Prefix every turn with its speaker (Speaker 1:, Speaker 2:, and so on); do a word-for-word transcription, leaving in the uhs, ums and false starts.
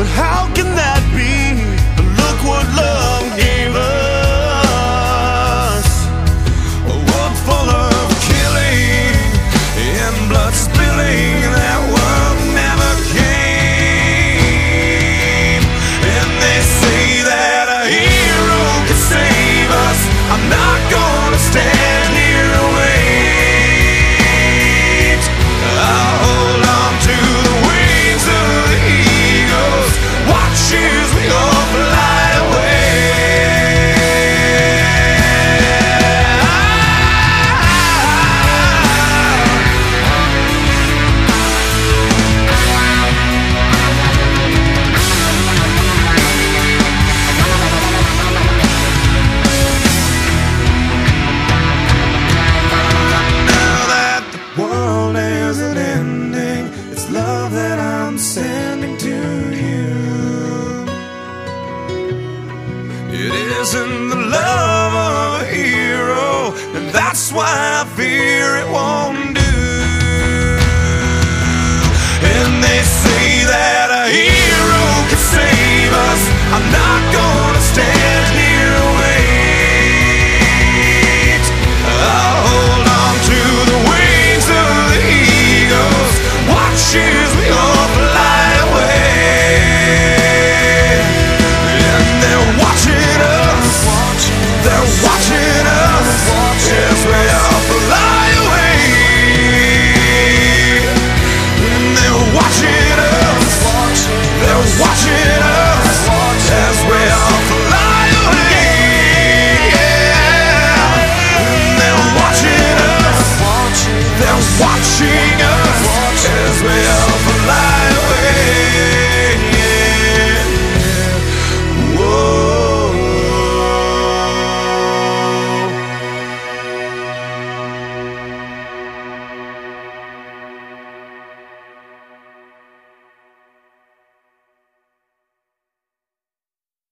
Speaker 1: but how can that be? Look what love gave us, a world full of killing and blood spilling. That world never came. And they say that a hero can save us. I'm not gonna stand here and wait. I'll hold on to the wings of the eagles, watch as we all fly away. Now that the world isn't ending, it's love that I'm sending to you. It isn't the